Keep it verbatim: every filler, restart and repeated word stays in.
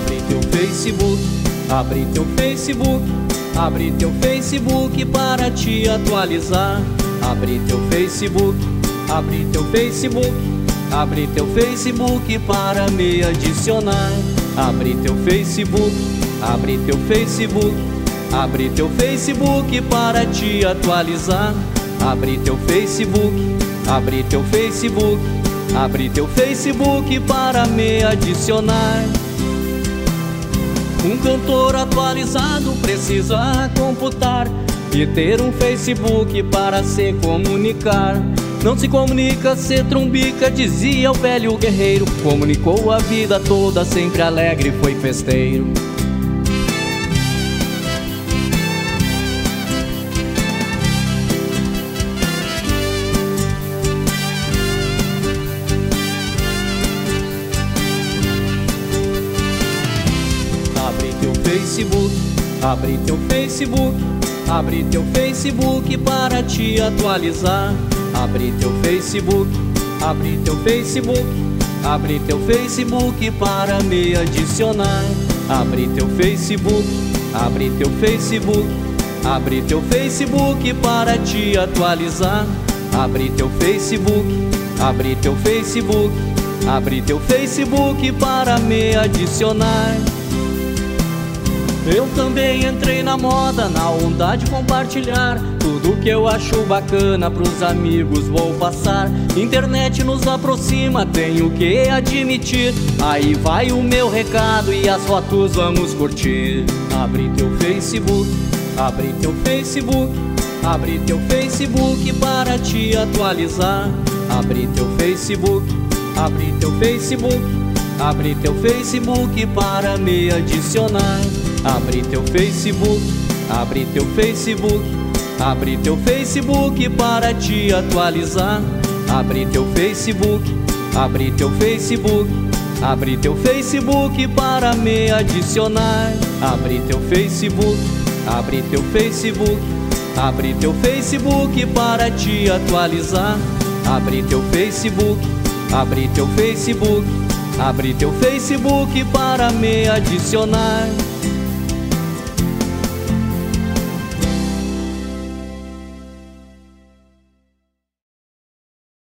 Abre teu Facebook, abre teu Facebook, abre teu Facebook para te atualizar. Abre teu Facebook, abre teu Facebook, abre teu Facebook para me adicionar. Abre teu Facebook, abre teu Facebook, abre teu Facebook para te atualizar. Abre teu Facebook, abre teu Facebook, abre teu Facebook para me adicionar. Um cantor atualizado precisa computar e ter um Facebook para se comunicar. Não se comunica, se trumbica, dizia o velho guerreiro. Comunicou a vida toda, sempre alegre, foi festeiro. Abre teu Facebook, abre teu Facebook, abre teu Facebook para te atualizar. Abre teu Facebook, abre teu Facebook, abre teu Facebook para me adicionar. Abre teu Facebook, abre teu Facebook, abre teu Facebook para te atualizar. Abre teu Facebook, abre teu Facebook, abre teu Facebook para me adicionar. Eu também entrei na moda, na onda de compartilhar tudo que eu acho bacana pros amigos vou passar. Internet nos aproxima, tenho que admitir. Aí vai o meu recado e as fotos vamos curtir. Abre teu Facebook, abre teu Facebook, abre teu Facebook para te atualizar. Abre teu Facebook, abre teu Facebook, abre teu Facebook para me adicionar. Abre teu Facebook, abre teu Facebook, abre teu Facebook para te atualizar. Abre teu Facebook, abre teu Facebook, abre teu Facebook para me adicionar. Abre teu Facebook, abre teu Facebook, abre teu Facebook para te atualizar. Abre teu Facebook, abre teu Facebook, abre teu Facebook para me adicionar.